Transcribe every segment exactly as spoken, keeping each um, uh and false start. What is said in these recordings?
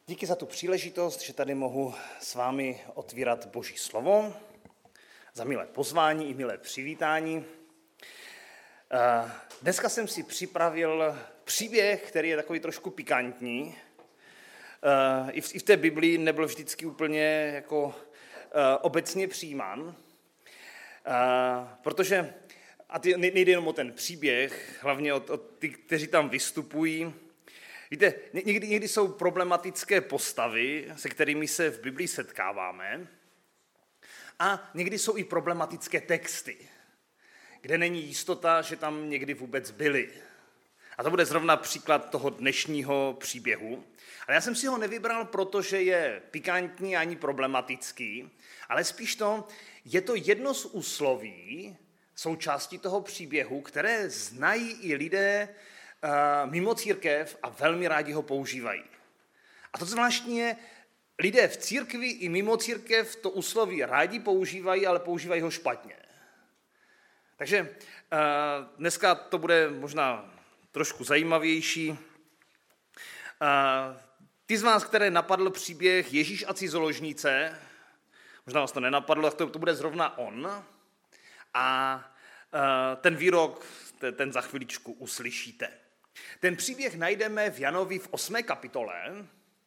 Díky za tu příležitost, že tady mohu s vámi otvírat Boží slovo, za milé pozvání i milé přivítání. Dneska jsem si připravil příběh, který je takový trošku pikantní. I v té Biblii nebyl vždycky úplně jako obecně přijímán, protože, a nejde jenom o ten příběh, hlavně o, o ty, kteří tam vystupují. Víte, někdy, někdy jsou problematické postavy, se kterými se v Biblii setkáváme, a někdy jsou i problematické texty, kde není jistota, že tam někdy vůbec byly. A to bude zrovna příklad toho dnešního příběhu. Ale já jsem si ho nevybral, protože je pikantní ani problematický, ale spíš to, je to jedno z úsloví, součástí toho příběhu, které znají i lidé mimo církev a velmi rádi ho používají. A to zvláštní je, lidé v církvi i mimo církev to úsloví rádi používají, ale používají ho špatně. Takže dneska to bude možná trošku zajímavější. Ty z vás, které napadl příběh Ježíš a cizoložnice, možná vás to nenapadlo, tak to, to bude zrovna on. A ten výrok, ten za chviličku uslyšíte. Ten příběh najdeme v Janovi v osmé kapitole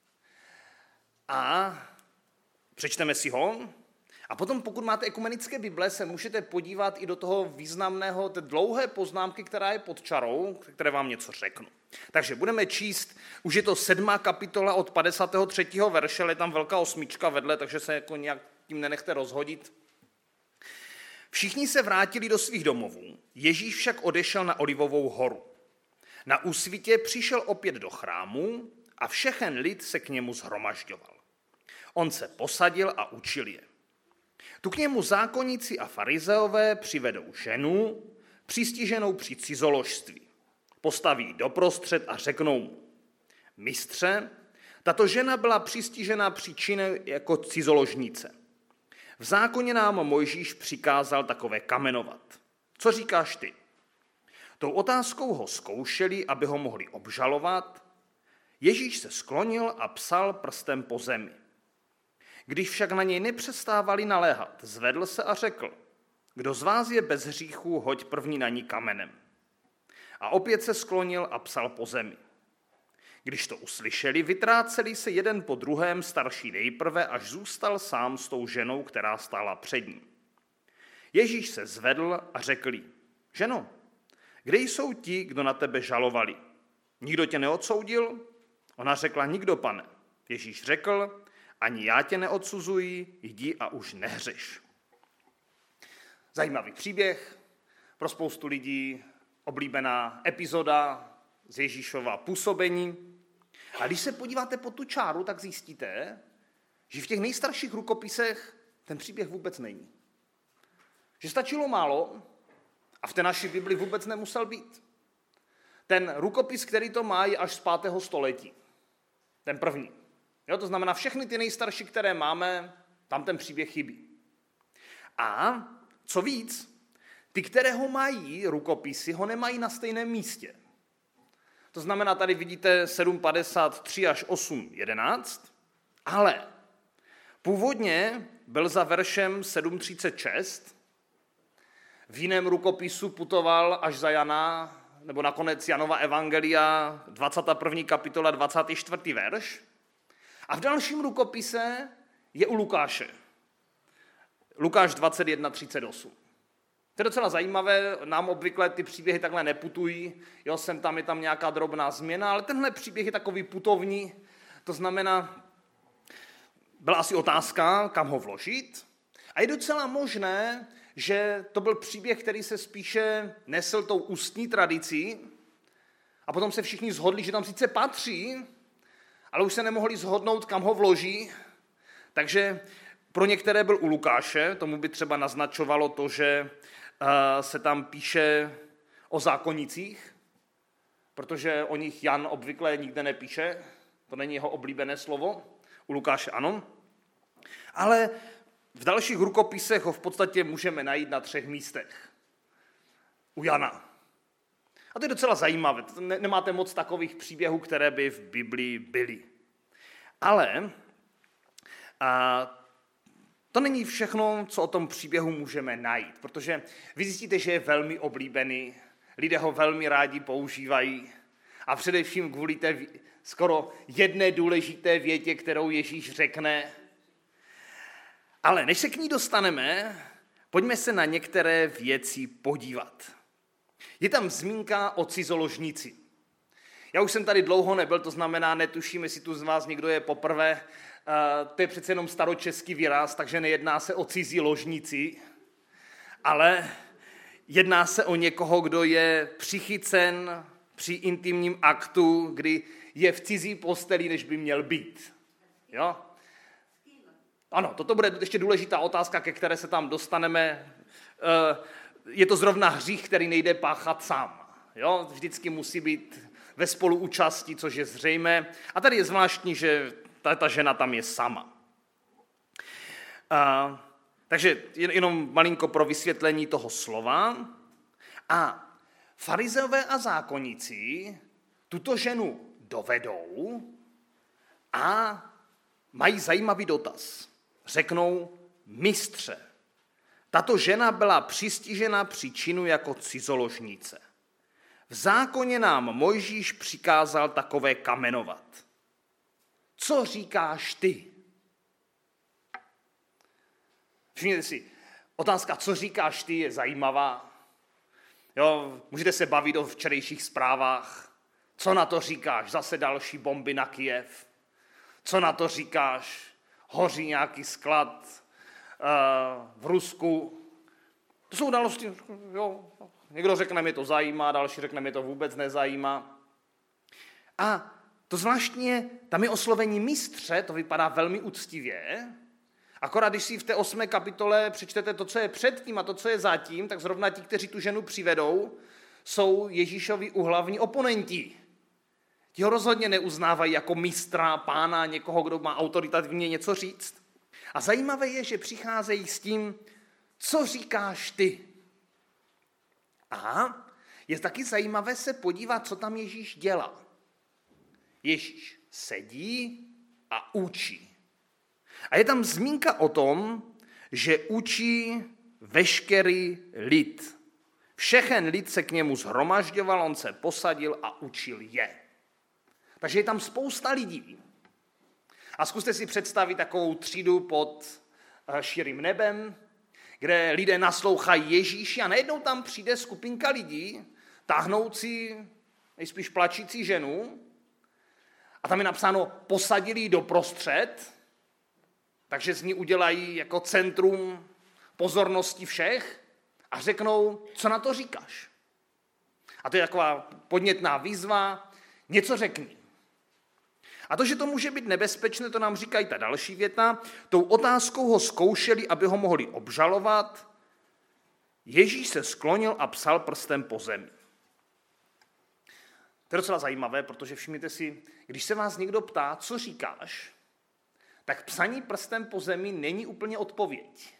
a přečteme si ho. A potom, pokud máte ekumenické Bible, se můžete podívat i do toho významného, té dlouhé poznámky, která je pod čarou, které vám něco řeknu. Takže budeme číst, už je to sedmá kapitola od padesátého třetího verše, ale je tam velká osmička vedle, takže se jako nějak tím nenechte rozhodit. Všichni se vrátili do svých domovů, Ježíš však odešel na Olivovou horu. Na úsvitě přišel opět do chrámu a všechen lid se k němu shromažďoval. On se posadil a učil je. Tu k němu zákonníci a farizeové přivedou ženu, přistiženou při cizoložství. Postaví doprostřed a řeknou mu: Mistře, tato žena byla přistižena při činu jako cizoložnice. V zákoně nám Mojžíš přikázal takové kamenovat. Co říkáš ty? Tou otázkou ho zkoušeli, aby ho mohli obžalovat. Ježíš se sklonil a psal prstem po zemi. Když však na něj nepřestávali naléhat, zvedl se a řekl: Kdo z vás je bez hříchu, hoď první na ní kamenem. A opět se sklonil a psal po zemi. Když to uslyšeli, vytráceli se jeden po druhém, starší nejprve, až zůstal sám s tou ženou, která stála před ním. Ježíš se zvedl a řekl jí: Ženo, kde jsou ti, kdo na tebe žalovali? Nikdo tě neodsoudil? Ona řekla: Nikdo, pane. Ježíš řekl: Ani já tě neodsuzuji, jdi a už nehřeš. Zajímavý příběh, pro spoustu lidí oblíbená epizoda z Ježíšova působení. A když se podíváte po tu čáru, tak zjistíte, že v těch nejstarších rukopisech ten příběh vůbec není. Že stačilo málo a v té naší Bibli vůbec nemusel být. Ten rukopis, který to má, je až z pátého století. Ten první. Jo, to znamená, všechny ty nejstarší, které máme, tam ten příběh chybí. A co víc, ty, které ho mají, rukopisy, ho nemají na stejném místě. To znamená, tady vidíte sedm padesát tři až osm jedenáct, ale původně byl za veršem sedm třicet šest, v jiném rukopisu putoval až za Jana, nebo nakonec Janova evangelia, dvacátá první kapitola, dvacátý čtvrtý verš. A v dalším rukopise je u Lukáše. Lukáš dvacet jedna třicet osm. To je docela zajímavé, nám obvykle ty příběhy takhle neputují, jo, sem tam je tam nějaká drobná změna, ale tenhle příběh je takový putovní, to znamená, byla asi otázka, kam ho vložit, a je docela možné, že to byl příběh, který se spíše nesl tou ústní tradicí, a potom se všichni shodli, že tam sice patří, ale už se nemohli shodnout, kam ho vloží, takže pro některé byl u Lukáše, tomu by třeba naznačovalo to, že se tam píše o zákonnicích, protože o nich Jan obvykle nikde nepíše, to není jeho oblíbené slovo, u Lukáše ano, ale v dalších rukopisech ho v podstatě můžeme najít na třech místech. U Jana. A to je docela zajímavé, nemáte moc takových příběhů, které by v Biblii byly. Ale a, to není všechno, co o tom příběhu můžeme najít, protože vy zjistíte, že je velmi oblíbený, lidé ho velmi rádi používají a především kvůli té skoro jedné důležité větě, kterou Ježíš řekne. Ale než se k ní dostaneme, pojďme se na některé věci podívat. Je tam zmínka o cizoložnici. Já už jsem tady dlouho nebyl, to znamená, netuším, jestli tu z vás někdo je poprvé. Uh, to je přece jenom staročeský výraz, takže nejedná se o cizí ložnici, ale jedná se o někoho, kdo je přichycen při intimním aktu, kdy je v cizí posteli, než by měl být. Jo? Ano, toto bude ještě důležitá otázka, ke které se tam dostaneme. Je to zrovna hřích, který nejde páchat sám. Jo? Vždycky musí být ve spoluúčasti, což je zřejmé. A tady je zvláštní, že ta, ta žena tam je sama. A, takže jenom malinko pro vysvětlení toho slova. A farizeové a zákonníci tuto ženu dovedou a mají zajímavý dotaz. Řeknou: mistře, tato žena byla přistižena při činu jako cizoložnice. V zákoně nám Mojžíš přikázal takové kamenovat. Co říkáš ty? Všimněte si, otázka, co říkáš ty, je zajímavá. Jo, můžete se bavit o včerejších zprávách. Co na to říkáš? Zase další bomby na Kyjev. Co na to říkáš? Hoří nějaký sklad uh, v Rusku. To jsou události, jo. Někdo řekne, mě to zajímá, další řekne, mě to vůbec nezajímá. A to zvláštní je, tam je oslovení mistře, to vypadá velmi úctivě. Akorát, když si v té osmé kapitole přečtete to, co je předtím a to, co je zatím, tak zrovna ti, kteří tu ženu přivedou, jsou Ježíšovi uhlavní oponenti. Ti ho rozhodně neuznávají jako mistra, pána, někoho, kdo má autoritativně něco říct. A zajímavé je, že přicházejí s tím, co říkáš ty. A je taky zajímavé se podívat, co tam Ježíš dělá. Ježíš sedí a učí. A je tam zmínka o tom, že učí veškerý lid. Všechen lid se k němu shromažďoval, on se posadil a učil je. Takže je tam spousta lidí. A zkuste si představit takovou třídu pod širým nebem, kde lidé naslouchají Ježíši a najednou tam přijde skupinka lidí, táhnoucí, nejspíš plačící ženu, a tam je napsáno, posadili ji doprostřed, takže z ní udělají jako centrum pozornosti všech a řeknou, co na to říkáš. A to je taková podnětná výzva, něco řekni. A to, že to může být nebezpečné, to nám říkají ta další věta. Tou otázkou ho zkoušeli, aby ho mohli obžalovat. Ježíš se sklonil a psal prstem po zemi. To je docela zajímavé, protože všimněte si, když se vás někdo ptá, co říkáš, tak psaní prstem po zemi není úplně odpověď.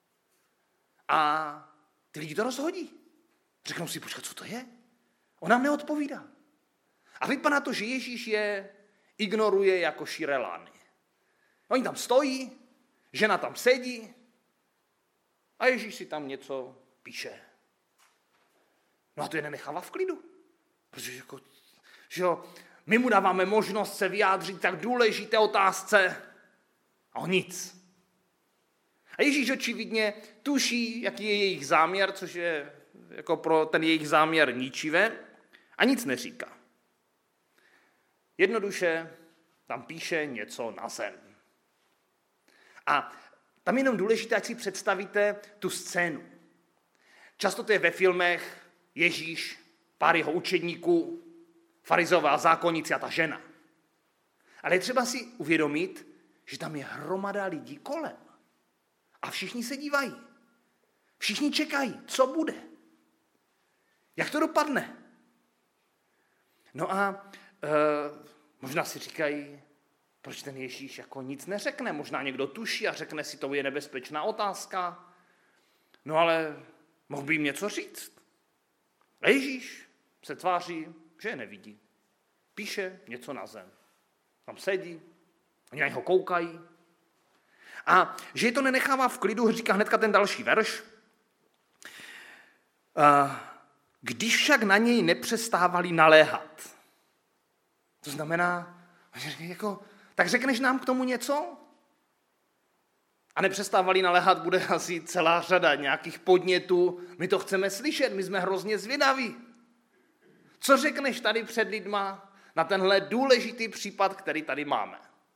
A ty lidi to rozhodí. Řeknou si, počkat, co to je? On nám neodpovídá. A vypadá to, že Ježíš je ignoruje jako širé lány. Oni tam stojí, žena tam sedí a Ježíš si tam něco píše. No a to je nenechává v klidu. Protože jako, že jo, my mu dáváme možnost se vyjádřit tak důležité otázce a on nic. A Ježíš očividně tuší, jaký je jejich záměr, což je jako pro ten jejich záměr ničivé, a nic neříká. Jednoduše tam píše něco na zem. A tam je jenom důležité, ať si představíte tu scénu. Často to je ve filmech Ježíš, pár jeho učedníků, farizové a zákonníci a ta žena. Ale je třeba si uvědomit, že tam je hromada lidí kolem. A všichni se dívají. Všichni čekají, co bude. Jak to dopadne? No a e, možná si říkají, proč ten Ježíš jako nic neřekne. Možná někdo tuší a řekne si, to je nebezpečná otázka. No ale mohl by jim něco říct. A Ježíš se tváří, že je nevidí. Píše něco na zem. Tam sedí Oni na něho koukají. A že je to nenechává v klidu, říká hnedka ten další verš. Když však na něj nepřestávali naléhat. To znamená, jako, tak řekneš nám k tomu něco? A nepřestávali naléhat, bude asi celá řada nějakých podnětů. My to chceme slyšet, my jsme hrozně zvědaví. Co řekneš tady před lidma na tenhle důležitý případ, který tady máme?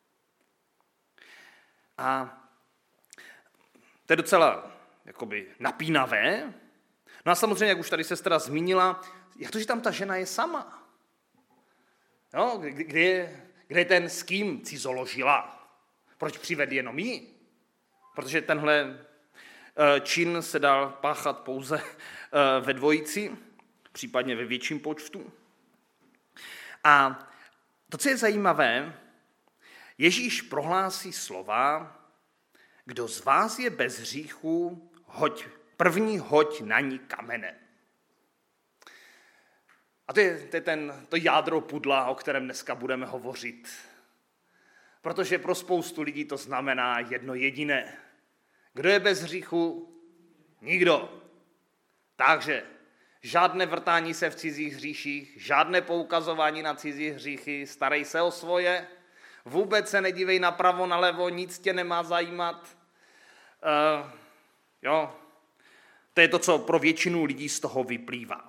A to je docela jakoby napínavé. No a samozřejmě, jak už tady sestra zmínila, jak to, že tam ta žena je sama? No, kde, je, kde je ten, s kým cizoložila? Proč přivedl jenom jí? Protože tenhle čin se dal páchat pouze ve dvojici, případně ve větším počtu. A to, co je zajímavé, Ježíš prohlásí slova, kdo z vás je bez hříchu, hoď, první hoď na ní kamenem. A to je, to je ten, to jádro pudla, o kterém dneska budeme hovořit. Protože pro spoustu lidí to znamená jedno jediné. Kdo je bez hříchu? Nikdo. Takže žádné vrtání se v cizích hříších, žádné poukazování na cizí hříchy, starej se o svoje, vůbec se nedívej napravo, nalevo, nic tě nemá zajímat. Uh, jo, to je to, co pro většinu lidí z toho vyplývá.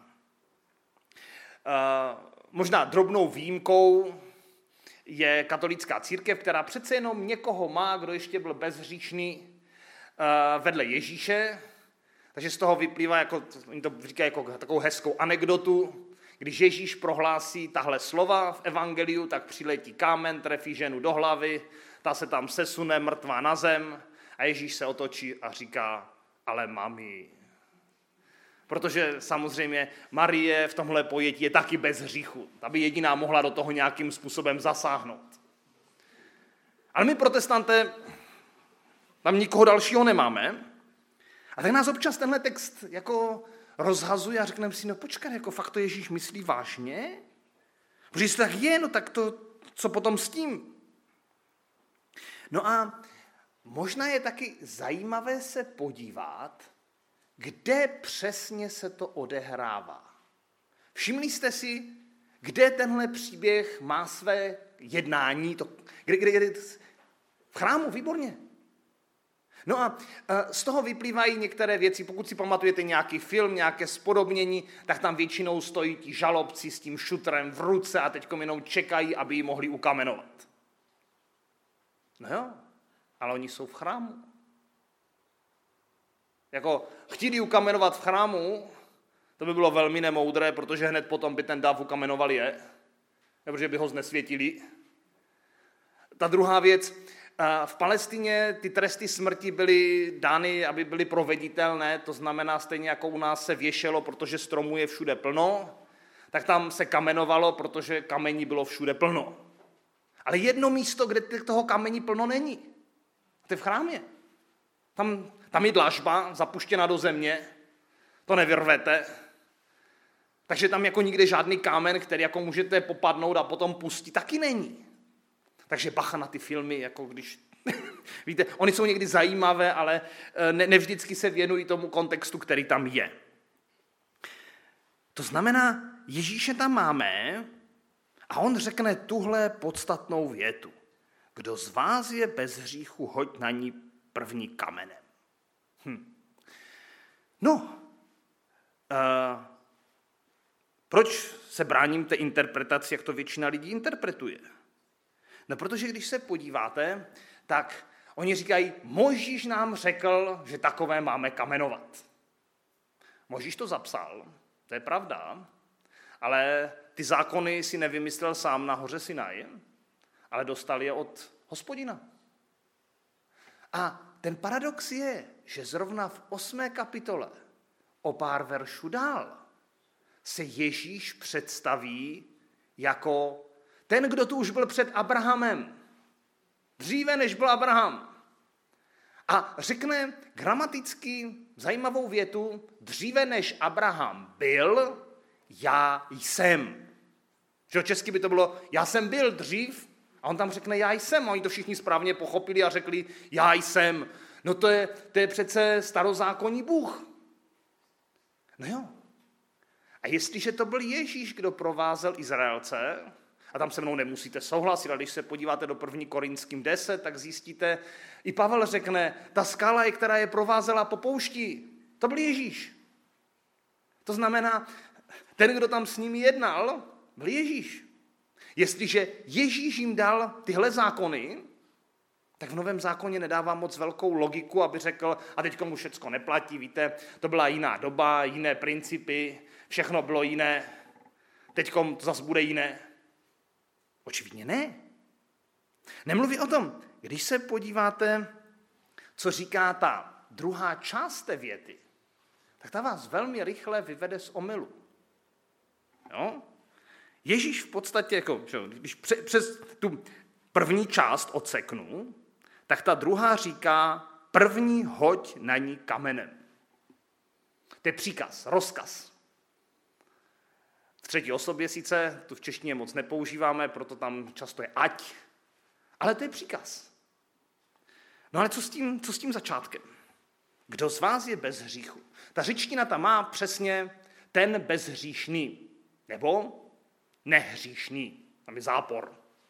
Uh, možná drobnou výjimkou je katolická církev, která přece jenom někoho má, kdo ještě byl bezhříšný uh, vedle Ježíše, takže z toho vyplývá, jako, oni to říkají jako takovou hezkou anekdotu, když Ježíš prohlásí tahle slova v evangeliu, tak přiletí kámen, trefí ženu do hlavy, ta se tam sesune mrtvá na zem a Ježíš se otočí a říká, ale mami. Protože samozřejmě Marie v tomhle pojetí je taky bez hříchu. Ta by jediná mohla do toho nějakým způsobem zasáhnout. Ale my protestanté tam nikoho dalšího nemáme. A tak nás občas tenhle text jako rozhazuje a řekneme si, no počkat, jako fakt to Ježíš myslí vážně? Protože jestli tak je, no tak to, co potom s tím? No a možná je taky zajímavé se podívat, kde přesně se to odehrává. Všimli jste si, kde tenhle příběh má své jednání? To, kde, kde, kde, v chrámu, výborně. No a z toho vyplývají některé věci. Pokud si pamatujete nějaký film, nějaké spodobnění, tak tam většinou stojí ti žalobci s tím šutrem v ruce a teďkom jenom čekají, aby ji mohli ukamenovat. No jo, ale oni jsou v chrámu. Jako chtít ukamenovat v chrámu, to by bylo velmi nemoudré, protože hned potom by ten dáv ukamenovali je, protože by ho znesvětili. Ta druhá věc, v Palestině ty tresty smrti byly dány, aby byly proveditelné, to znamená stejně jako u nás se věšelo, protože stromů je všude plno, tak tam se kamenovalo, protože kamení bylo všude plno. Ale jedno místo, kde toho kamení plno není, to je v chrámě. Tam, tam je dlažba zapuštěna do země, to nevyrvete. Takže tam jako nikde žádný kámen, který jako můžete popadnout a potom pustit, taky není. Takže bacha na ty filmy, jako když, víte, oni jsou někdy zajímavé, ale ne, nevždycky se věnují tomu kontextu, který tam je. To znamená, Ježíše tam máme a on řekne tuhle podstatnou větu. Kdo z vás je bez hříchu, hoď na ní první kamenem. Hm. No, uh, proč se bráním té interpretaci, jak to většina lidí interpretuje? No, protože když se podíváte, tak oni říkají, Mojžíš nám řekl, že takové máme kamenovat. Mojžíš to zapsal, to je pravda, ale ty zákony si nevymyslel sám na hoře Sinaj, ale dostal je od Hospodina. A ten paradox je, že zrovna v osmé kapitole, o pár veršů dál, se Ježíš představí jako ten, kdo tu už byl před Abrahamem. Dříve, než byl Abraham. A řekne gramaticky zajímavou větu, dříve, než Abraham byl, já jsem. Že česky by to bylo, já jsem byl dřív, A on tam řekne, já jsem. A oni to všichni správně pochopili a řekli, já jsem. No to je, to je přece starozákonní Bůh. No jo. A jestliže to byl Ježíš, kdo provázel Izraelce, a tam se mnou nemusíte souhlasit, ale když se podíváte do první Korinským deset, tak zjistíte, i Pavel řekne, ta skala, která je provázela po poušti, to byl Ježíš. To znamená, ten, kdo tam s nimi jednal, byl Ježíš. Jestliže Ježíš jim dal tyhle zákony, tak v Novém zákoně nedává moc velkou logiku, aby řekl, a teď mu všecko neplatí, víte, to byla jiná doba, jiné principy, všechno bylo jiné, teď to zase bude jiné. Očividně ne. Nemluví o tom, když se podíváte, co říká ta druhá část té věty, tak ta vás velmi rychle vyvede z omylu. Jo? Ježíš v podstatě, jako, když přes tu první část odseknu, tak ta druhá říká, první hoď na ní kamenem. To je příkaz, rozkaz. V třetí osobě sice, tu v češtině moc nepoužíváme, proto tam často je ať, ale to je příkaz. No ale co s tím, co s tím začátkem? Kdo z vás je bez hříchu? Ta řečtina tam má přesně ten bezhříšný, nebo nehříšný, tam je zápor.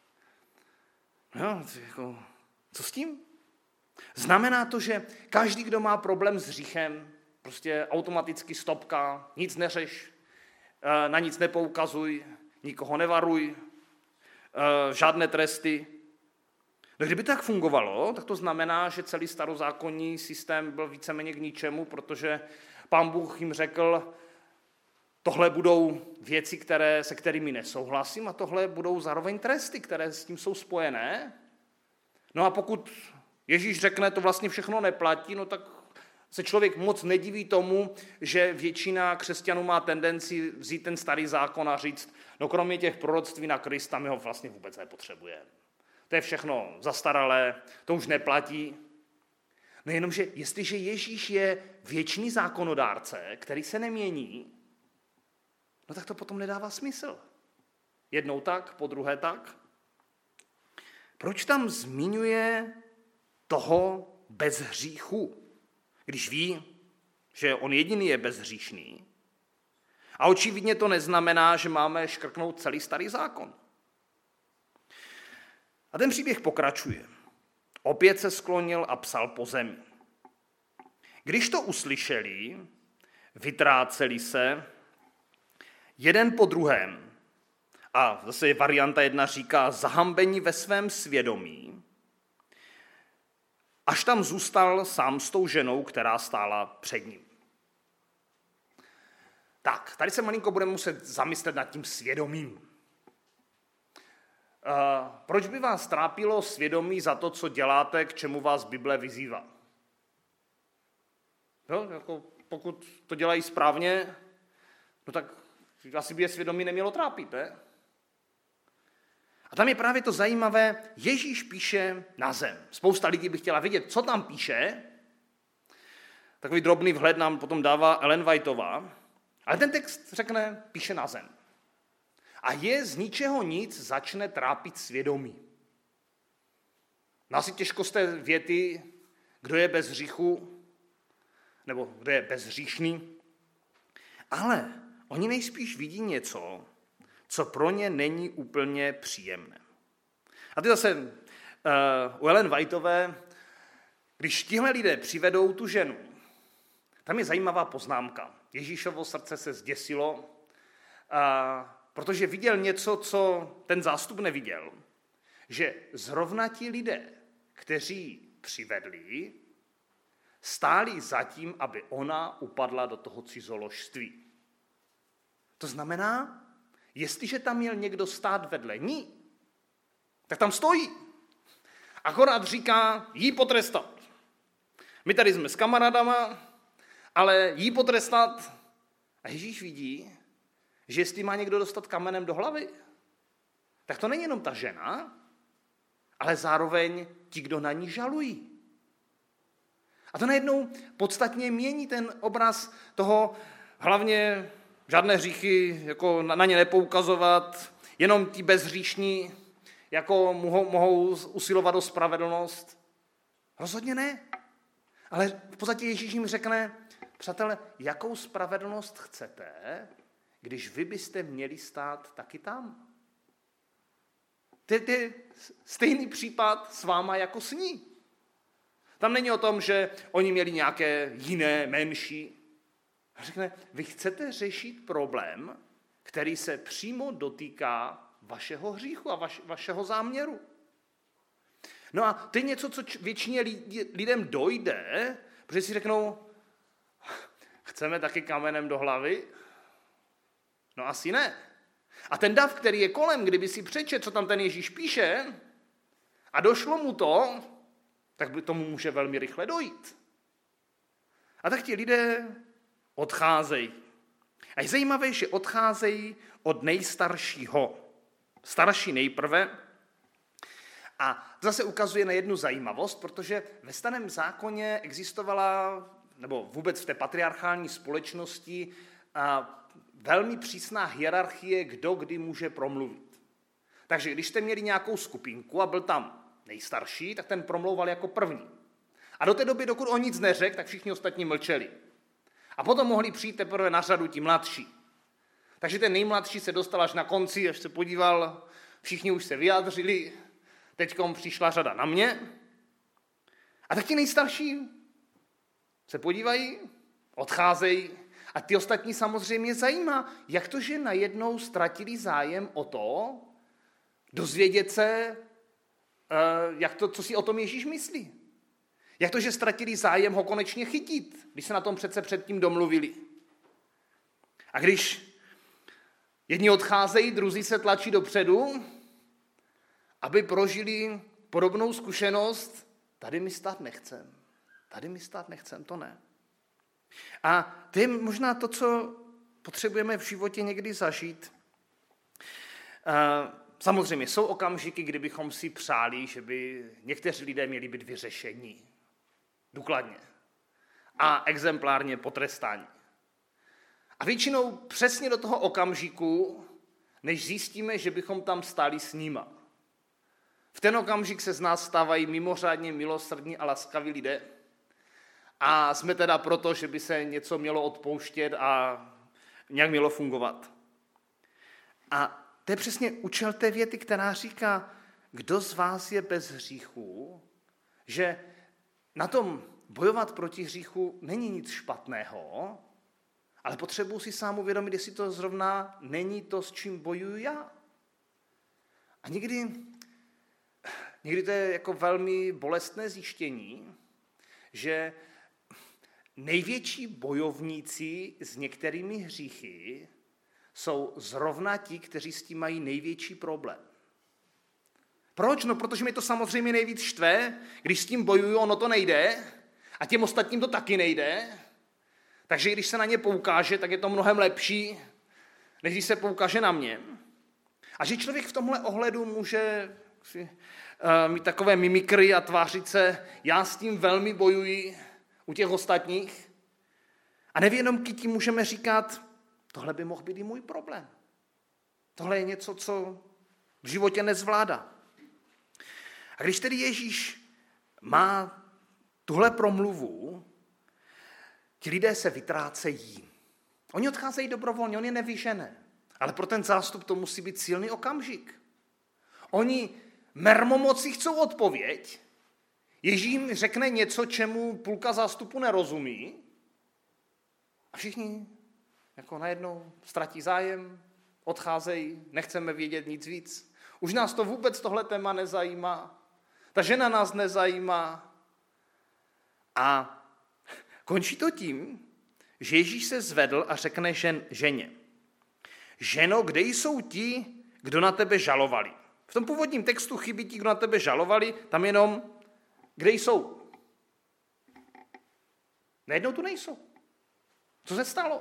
No, jako, co s tím? Znamená to, že každý, kdo má problém s hříchem, prostě automaticky stopka, nic neřeš, na nic nepoukazuj, nikoho nevaruj, žádné tresty. No, kdyby tak fungovalo, tak to znamená, že celý starozákonní systém byl víceméně k ničemu, protože Pán Bůh jim řekl, tohle budou věci, které, se kterými nesouhlasím a tohle budou zároveň tresty, které s tím jsou spojené. No a pokud Ježíš řekne, to vlastně všechno neplatí, no tak se člověk moc nediví tomu, že většina křesťanů má tendenci vzít ten starý zákon a říct, no kromě těch proroctví na Krista my ho vlastně vůbec nepotřebujeme. To je všechno zastaralé, to už neplatí. No jenomže jestliže Ježíš je věčný zákonodárce, který se nemění, no tak to potom nedává smysl. Jednou tak, po druhé tak. Proč tam zmiňuje toho bez hříchu, když ví, že on jediný je bezhříšný? A očividně to neznamená, že máme škrknout celý starý zákon. A ten příběh pokračuje. Opět se sklonil a psal po zemi. Když to uslyšeli, vytráceli se jeden po druhém. A zase varianta jedna říká zahambení ve svém svědomí, až tam zůstal sám s tou ženou, která stála před ním. Tak, tady se malinko budeme muset zamyslet nad tím svědomím. Uh, proč by vás trápilo svědomí za to, co děláte, k čemu vás Bible vyzývá? Jo, jako pokud to dělají správně, no tak asi by je svědomí nemělo trápit, ne? A tam je právě to zajímavé, Ježíš píše na zem. Spousta lidí by chtěla vědět, co tam píše. Takový drobný vhled nám potom dává Ellen Whiteová. Ale ten text řekne, píše na zem. A je z ničeho nic začne trápit svědomí. No asi těžko z té věty, kdo je bez hříchu, nebo kdo je bezhříšný. Ale oni nejspíš vidí něco, co pro ně není úplně příjemné. A ty zase uh, u Ellen Whiteové, když tihle lidé přivedou tu ženu, tam je zajímavá poznámka. Ježíšovo srdce se zděsilo, uh, protože viděl něco, co ten zástup neviděl. Že zrovna ti lidé, kteří přivedli, stáli za tím, aby ona upadla do toho cizoložství. To znamená, jestliže tam měl někdo stát vedle ní, tak tam stojí. Akorát říká, jí potrestat. My tady jsme s kamarádama, ale jí potrestat. A Ježíš vidí, že jestli má někdo dostat kamenem do hlavy, tak to není jenom ta žena, ale zároveň ti, kdo na ní žalují. A to najednou podstatně mění ten obraz toho, hlavně žádné hříchy, jako na ně nepoukazovat, jenom ti bezhříšní, jako mohou, mohou usilovat o spravedlnost? Rozhodně ne. Ale v podstatě Ježíš jim řekne, přátelé, jakou spravedlnost chcete, když vy byste měli stát taky tam? To je stejný případ s váma jako s ní. Tam není o tom, že oni měli nějaké jiné, menší. Řekne, vy chcete řešit problém, který se přímo dotýká vašeho hříchu a vaš, vašeho záměru. No a to je něco, co většině lidem dojde, protože si řeknou, chceme taky kamenem do hlavy? No asi ne. A ten dav, který je kolem, kdyby si přečet, co tam ten Ježíš píše, a došlo mu to, tak by tomu může velmi rychle dojít. A tak ti lidé odcházejí. A je zajímavé, že odcházejí od nejstaršího. Starší nejprve. A to zase ukazuje na jednu zajímavost, protože ve Starém zákoně existovala, nebo vůbec v té patriarchální společnosti, velmi přísná hierarchie, kdo kdy může promluvit. Takže když jste měli nějakou skupinku a byl tam nejstarší, tak ten promlouval jako první. A do té doby, dokud on nic neřekl, tak všichni ostatní mlčeli. A potom mohli přijít teprve na řadu ti mladší. Takže ten nejmladší se dostal až na konci, až se podíval, všichni už se vyjádřili, teďkom přišla řada na mě. A tak ti nejstarší se podívají, odcházejí a ty ostatní samozřejmě zajímá, jak to, že najednou ztratili zájem o to, dozvědět se, jak to, co si o tom Ježíš myslí. Jak to, že ztratili zájem ho konečně chytit, když se na tom přece předtím domluvili. A když jedni odcházejí, druzí se tlačí dopředu, aby prožili podobnou zkušenost, tady mi stát nechcem. Tady mi stát nechcem, to ne. A to je možná to, co potřebujeme v životě někdy zažít. Samozřejmě jsou okamžiky, kdybychom si přáli, že by někteří lidé měli být vyřešeni. Důkladně. A exemplárně potrestáni. A většinou přesně do toho okamžiku, než zjistíme, že bychom tam stáli s nima. V ten okamžik se z nás stávají mimořádně milosrdní a laskaví lidé. A jsme teda proto, že by se něco mělo odpouštět a nějak mělo fungovat. A to je přesně účel té věty, která říká, kdo z vás je bez hříchu, že na tom bojovat proti hříchu není nic špatného, ale potřebuji si sám uvědomit, jestli to zrovna není to, s čím bojuju já. A někdy, někdy to je jako velmi bolestné zjištění, že největší bojovníci s některými hříchy jsou zrovna ti, kteří s tím mají největší problém. Proč? No, protože mi to samozřejmě nejvíc štve, když s tím bojuju, ono to nejde a těm ostatním to taky nejde. Takže když se na ně poukáže, tak je to mnohem lepší, než když se poukáže na mě. A že člověk v tomhle ohledu může si, uh, mít takové mimikry a tvářit se, já s tím velmi bojuji u těch ostatních. A nevědomky tím můžeme říkat, tohle by mohl být i můj problém. Tohle je něco, co v životě nezvládá. A když tedy Ježíš má tuhle promluvu, ti lidé se vytrácejí. Oni odcházejí dobrovolně, on je nevyžene. Ale pro ten zástup to musí být silný okamžik. Oni mermomocí chcou odpověď. Ježíš jim řekne něco, čemu půlka zástupu nerozumí. A všichni jako najednou ztratí zájem, odcházejí, nechceme vědět nic víc. Už nás to vůbec tohle téma nezajímá. Ta žena nás nezajímá. A končí to tím, že Ježíš se zvedl a řekne žen, ženě. Ženo, kde jsou ti, kdo na tebe žalovali? V tom původním textu chybí ti, kdo na tebe žalovali, tam jenom, kde jsou. Najednou tu nejsou. Co se stalo?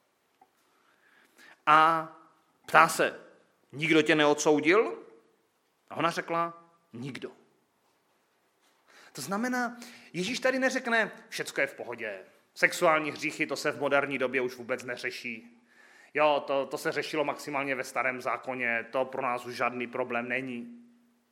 A ptá se, nikdo tě neodsoudil? A ona řekla, nikdo. To znamená, Ježíš tady neřekne, všecko je v pohodě. Sexuální hříchy, to se v moderní době už vůbec neřeší. Jo, to, to se řešilo maximálně ve Starém zákoně, to pro nás už žádný problém není.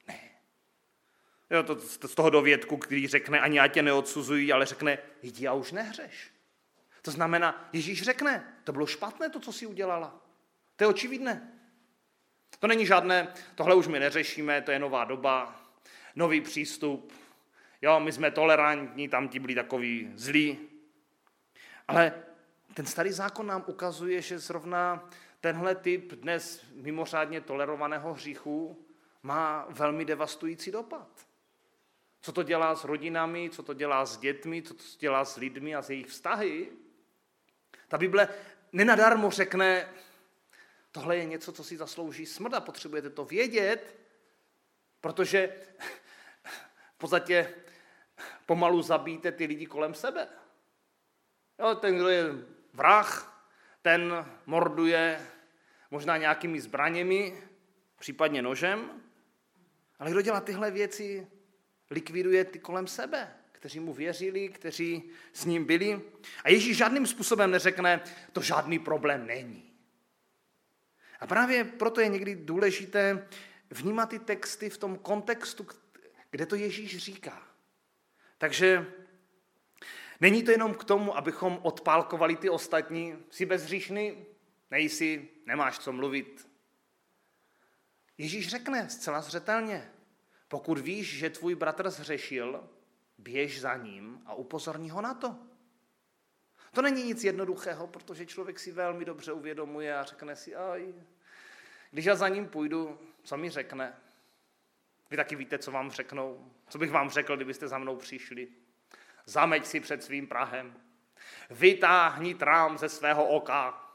Jo, to, z toho dovědku, který řekne, ani já tě neodsuzuji, ale řekne, jdi a už nehřeš. To znamená, Ježíš řekne, to bylo špatné to, co jsi udělala. To je očividné. To není žádné, tohle už my neřešíme, to je nová doba, nový přístup. Jo, my jsme tolerantní, tam ti byli takový zlí. Ale ten starý zákon nám ukazuje, že zrovna tenhle typ dnes mimořádně tolerovaného hříchu má velmi devastující dopad. Co to dělá s rodinami, co to dělá s dětmi, co to dělá s lidmi a s jejich vztahy. Ta Bible nenadarmo řekne, tohle je něco, co si zaslouží smrt a potřebujete to vědět, protože v podstatě pomalu zabijete ty lidi kolem sebe. Jo, ten, kdo je vrah, ten morduje možná nějakými zbraněmi, případně nožem, ale kdo dělá tyhle věci, likviduje ty kolem sebe, kteří mu věřili, kteří s ním byli. A Ježíš žádným způsobem neřekne, to žádný problém není. A právě proto je někdy důležité vnímat ty texty v tom kontextu, kde to Ježíš říká. Takže není to jenom k tomu, abychom odpálkovali ty ostatní, jsi bezhříšný, nejsi, nemáš co mluvit. Ježíš řekne zcela zřetelně, pokud víš, že tvůj bratr zhřešil, běž za ním a upozorni ho na to. To není nic jednoduchého, protože člověk si velmi dobře uvědomuje a řekne si, aj, když já za ním půjdu, co mi řekne? Vy taky víte, co vám řeknou. Co bych vám řekl, kdybyste za mnou přišli? Zameď si před svým prahem. Vytáhni trám ze svého oka.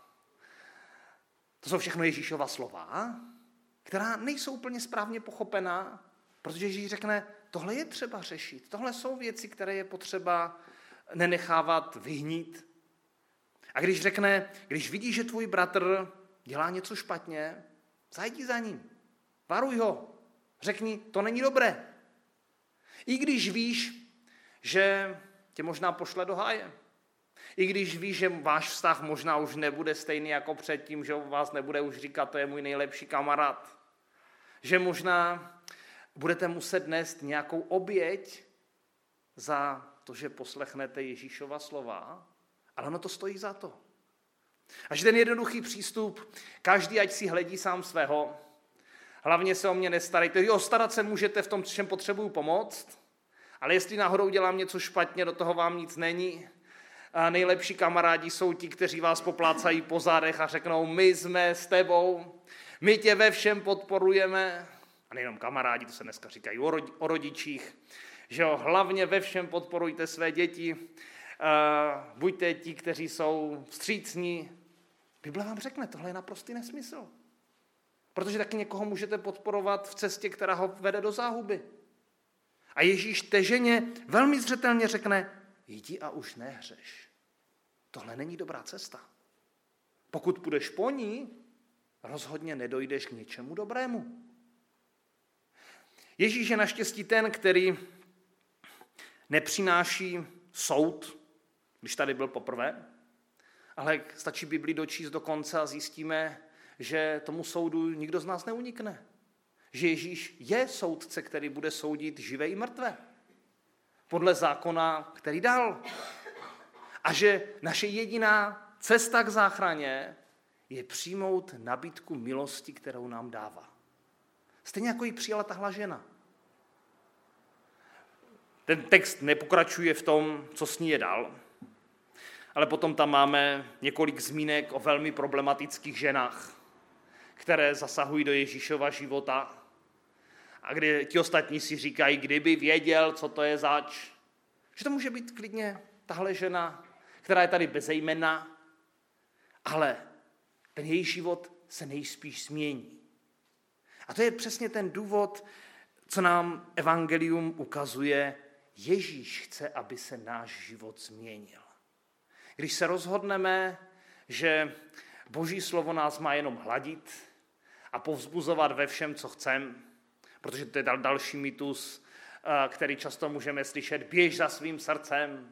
To jsou všechno Ježíšova slova, která nejsou úplně správně pochopená, protože Ježíš řekne, tohle je třeba řešit. Tohle jsou věci, které je potřeba nenechávat vyhnít. A když řekne, když vidíš, že tvůj bratr dělá něco špatně, zajdi za ním. Varuj ho. Řekni, to není dobré. I když víš, že tě možná pošle do háje. I když víš, že váš vztah možná už nebude stejný jako předtím, že vás nebude už říkat, to je můj nejlepší kamarád. Že možná budete muset nést nějakou oběť za to, že poslechnete Ježíšova slova, ale ono to stojí za to. A že ten jednoduchý přístup, každý ať si hledí sám svého, hlavně se o mě nestarejte. Jo, starat se můžete v tom, čem potřebuju pomoct, ale jestli náhodou dělám něco špatně, do toho vám nic není. A nejlepší kamarádi jsou ti, kteří vás poplácají po zádech a řeknou, my jsme s tebou, my tě ve všem podporujeme. A nejenom kamarádi, to se dneska říkají o, rodi, o rodičích, že jo, hlavně ve všem podporujte své děti, uh, buďte ti, kteří jsou vstřícní. Bible vám řekne, tohle je naprostý nesmysl. Protože taky někoho můžete podporovat v cestě, která ho vede do záhuby. A Ježíš té ženě velmi zřetelně řekne, jdi a už nehřeš. Tohle není dobrá cesta. Pokud půjdeš po ní, rozhodně nedojdeš k něčemu dobrému. Ježíš je naštěstí ten, který nepřináší soud, když tady byl poprvé, ale stačí Bibli dočíst do konce a zjistíme, že tomu soudu nikdo z nás neunikne. Že Ježíš je soudce, který bude soudit živé i mrtvé. Podle zákona, který dal. A že naše jediná cesta k záchraně je přijmout nabídku milosti, kterou nám dává. Stejně jako ji přijala tahle žena. Ten text nepokračuje v tom, co s ní je dál, ale potom tam máme několik zmínek o velmi problematických ženách, které zasahují do Ježíšova života a kdy ti ostatní si říkají, kdyby věděl, co to je zač. Že to může být klidně tahle žena, která je tady bez jména, ale ten její život se nejspíš změní. A to je přesně ten důvod, co nám evangelium ukazuje. Ježíš chce, aby se náš život změnil. Když se rozhodneme, že Boží slovo nás má jenom hladit a povzbuzovat ve všem, co chceme, protože to je další mýtus, který často můžeme slyšet, běž za svým srdcem.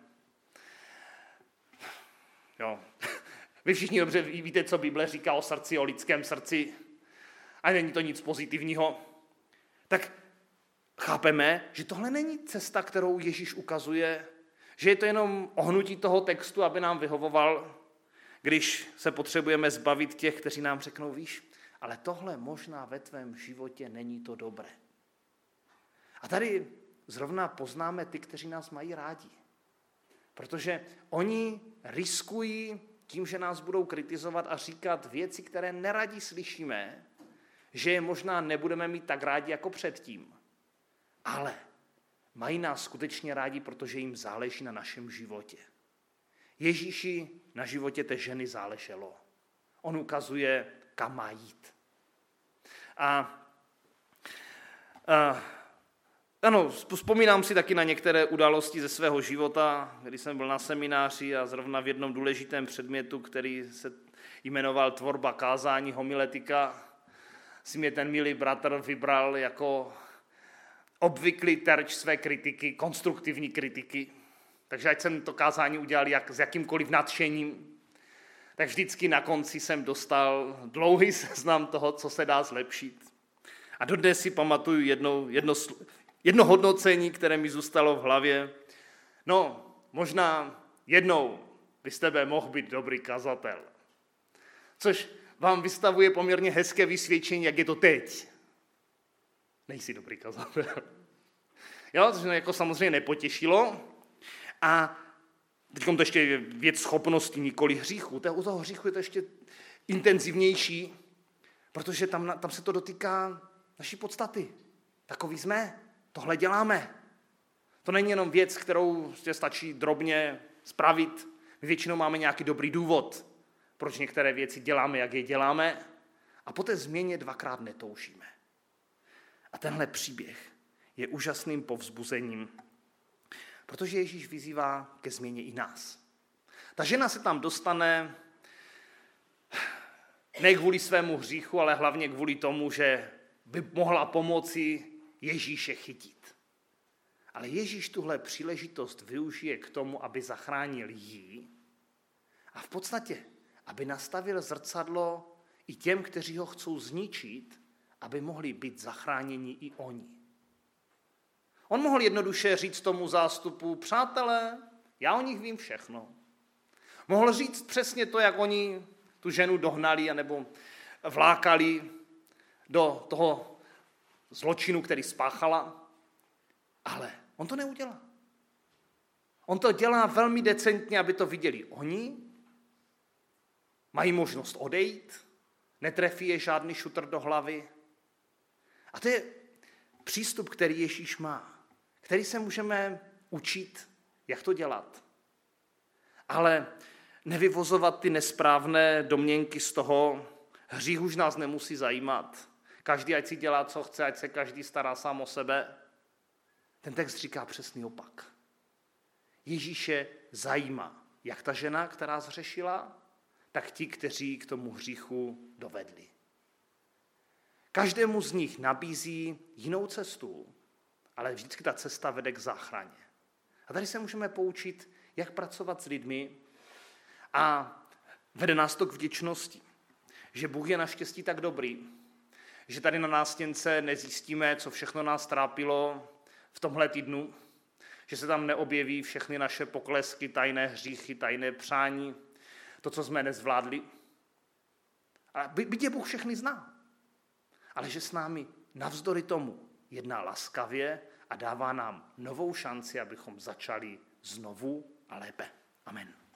Jo. Vy všichni dobře víte, co Bible říká o srdci, o lidském srdci, a není to nic pozitivního. Tak chápeme, že tohle není cesta, kterou Ježíš ukazuje, že je to jenom ohnutí toho textu, aby nám vyhovoval, když se potřebujeme zbavit těch, kteří nám řeknou, víš, ale tohle možná ve tvém životě není to dobré. A tady zrovna poznáme ty, kteří nás mají rádi. Protože oni riskují tím, že nás budou kritizovat a říkat věci, které neradi slyšíme, že je možná nebudeme mít tak rádi jako předtím. Ale mají nás skutečně rádi, protože jim záleží na našem životě. Ježíši na životě té ženy záleželo. On ukazuje, kam má jít. A, a ano, vzpomínám si taky na některé události ze svého života, kdy jsem byl na semináři a zrovna v jednom důležitém předmětu, který se jmenoval Tvorba kázání, homiletika, si mě ten milý bratr vybral jako obvyklý terč své kritiky, konstruktivní kritiky. Takže ať jsem to kázání udělal jak, s jakýmkoliv nadšením, tak vždycky na konci jsem dostal dlouhý seznam toho, co se dá zlepšit. A dodnes si pamatuju jedno, jedno, jedno hodnocení, které mi zůstalo v hlavě. No, možná jednou by z tebe mohl být dobrý kazatel. Což vám vystavuje poměrně hezké vysvědčení, jak je to teď. Nejsi dobrý kazatel. Jo, což mě jako samozřejmě nepotěšilo. A teď to ještě je věc schopnosti, nikoli hříchu. U toho hříchu je to ještě intenzivnější, protože tam, tam se to dotýká naší podstaty. Takový jsme, tohle děláme. To není jenom věc, kterou stačí drobně spravit. My většinou máme nějaký dobrý důvod, proč některé věci děláme, jak je děláme, a po té změně dvakrát netoužíme. A tenhle příběh je úžasným povzbuzením, protože Ježíš vyzývá ke změně i nás. Ta žena se tam dostane ne kvůli svému hříchu, ale hlavně kvůli tomu, že by mohla pomoci Ježíše chytit. Ale Ježíš tuhle příležitost využije k tomu, aby zachránil jí a v podstatě, aby nastavil zrcadlo i těm, kteří ho chcou zničit, aby mohli být zachráněni i oni. On mohl jednoduše říct tomu zástupu, přátelé, já o nich vím všechno. Mohl říct přesně to, jak oni tu ženu dohnali anebo vlákali do toho zločinu, který spáchala, ale on to neudělá. On to dělá velmi decentně, aby to viděli oni, mají možnost odejít, netrefí je žádný šutr do hlavy. A to je přístup, který Ježíš má, který se můžeme učit, jak to dělat. Ale nevyvozovat ty nesprávné domněnky z toho, hřích už nás nemusí zajímat. Každý ať si dělá, co chce, ať se každý stará sám o sebe. Ten text říká přesný opak. Ježíše zajímá, jak ta žena, která zřešila, tak ti, kteří k tomu hříchu dovedli. Každému z nich nabízí jinou cestu, ale vždycky ta cesta vede k záchraně. A tady se můžeme poučit, jak pracovat s lidmi a vede nás to k vděčnosti. Že Bůh je naštěstí tak dobrý, že tady na nástěnce nezjistíme, co všechno nás trápilo v tomhle týdnu, že se tam neobjeví všechny naše poklesky, tajné hříchy, tajné přání, to, co jsme nezvládli. A byť je Bůh všechny zná, ale že s námi navzdory tomu jedná laskavě a dává nám novou šanci, abychom začali znovu a lépe. Amen.